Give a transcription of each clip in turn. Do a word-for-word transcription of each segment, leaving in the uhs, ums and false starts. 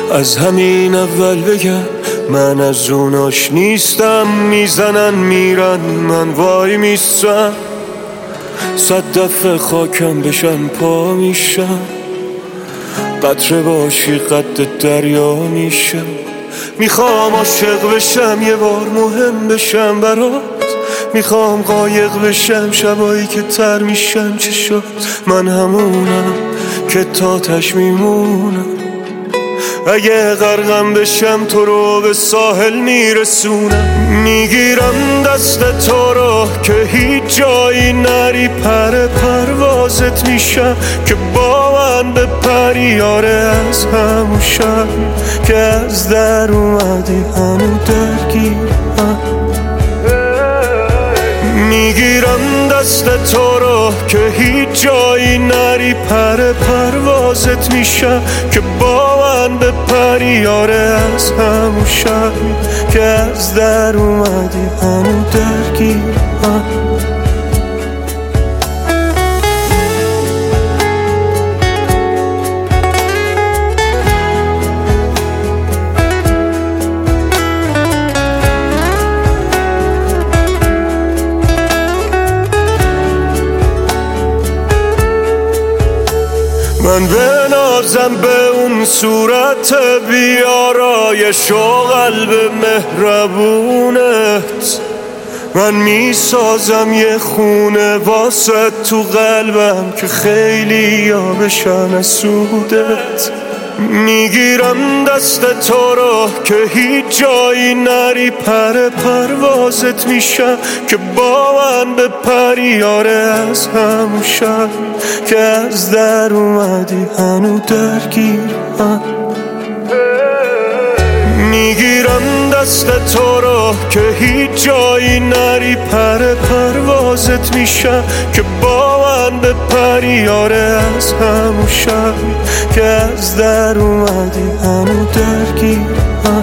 از همین اول بگم من از اوناش نیستم. میزنن میرن من وای میستم، صد دفعه خاکم بشن پا میشم. قطره باشی قد دریا میشم. میخوام عاشق بشم یه بار مهم بشم برات. میخوام قایق بشم شبایی که تر میشم چه شد. من همونم که تاتش میمونم. اگه غرقم بشم تو رو به ساحل میرسونم. میگیرم دست تو رو که هیچ جایی نری. پر پروازت میشم که با من به پری. آره از همون شب که از در اومدی هنو درگیرم. میگیرم دست تو رو که هیچ جایی نری. پر پروازت میشم که با من به پری. آره از همون شب که از در اومدی هنو درگیرم. من بنازم به اون صورت بیارایش و قلب مهربونت. من میسازم یه خونه واسه تو قلبم که خیلی یا بشن از سودت. میگیرم دست تو رو که هیچ جایی نری. پر پروازت میشم که با من به پری. آره از همون شب که از در اومدی هنو درگیرم. میگیرم دست تو رو که هیچ جایی نری. پر پروازت میشم که با من به پری. آره از همون شب که از در اومدی هنو درگیرم.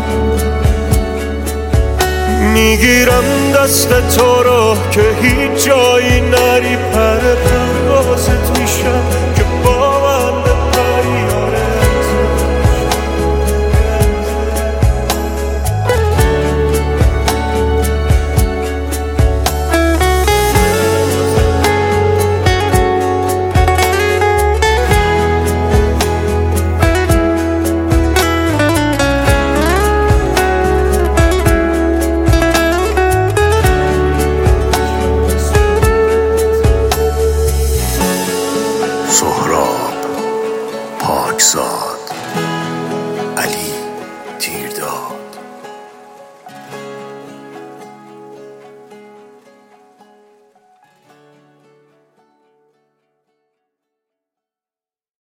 میگیرم دست تو رو که هیچ جایی نری.